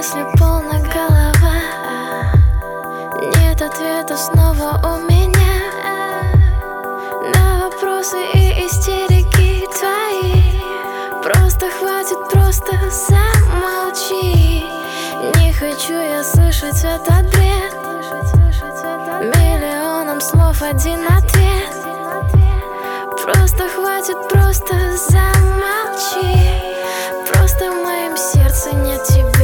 мысли полна голова. Нет ответа снова у меня на вопросы и истерики твои. Просто хватит, просто замолчи. Не хочу я слышать этот бред. Миллионом слов один ответ. Просто хватит, просто замолчи. Просто в моем сердце нет тебя.